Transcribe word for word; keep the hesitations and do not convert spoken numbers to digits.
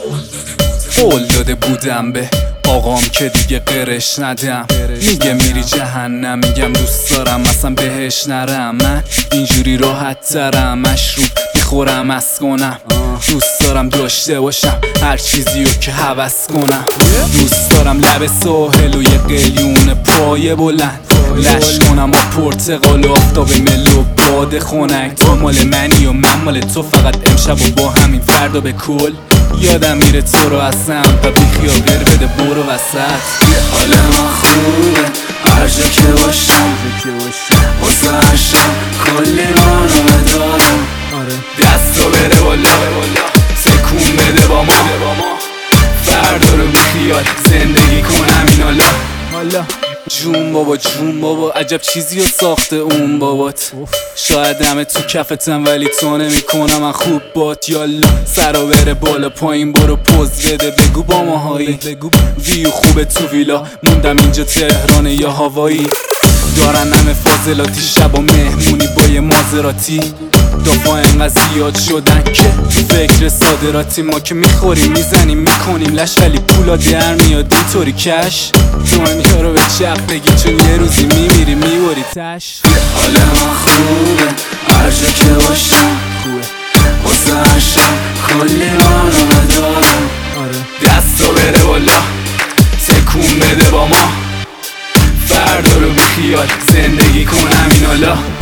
قول داده بودم به آقام که دیگه قرش ندم. میگه میری جهنم، میگم دوست دارم اصلا بهش نرم. من اینجوری راحت ترم، مشروب میخورم از کنم. دوست دارم داشته باشم هر چیزیو که هوس کنم. دوست دارم لب ساحل و یه قلیون پای بلند، لش کنم با پرتقال و آفتاب مل و باد خنک. تو مال منی و من مال تو، فقط امشب و با همین فردا به کل. یادم میره تو رو اصلا و بی خیال غیر بده برو وسط. حال ما خوبه هر جا که باشم، واسه هرشم کلی برنامه دارم. دستو بره بالا تکون بده با ما، فردا رو بی خیال زندگی کنم این حالا. جون بابا جون بابا، عجب چیزی رو ساخته اون بابات. شاید همه تو کفتم ولی تو نمی کنم من خوب بات. یالا سرا بره بالا پایین برو پوز بده، بگو با ماهایی. ویو خوبه تو ویلا، موندم اینجا تهران یا هوایی. دارن همه فاضلاتی شب و مهمونی با یه مازراتی. دافا انقدر زیاد شدن که تو فکر صادراتی. ما که میخوریم میزنیم میکنیم لش، ولی پولا در میاد اینطوری کش. تو هم یارو به چپ بگی چون یه روزی میمیری میبری تش. حال ما خوبه هر جا که باشم، واسه هرشم کلی برنامه دارم. دستو بره بالا تکون بده با ما، فردا رو بی خیال زندگی کنم این حالا.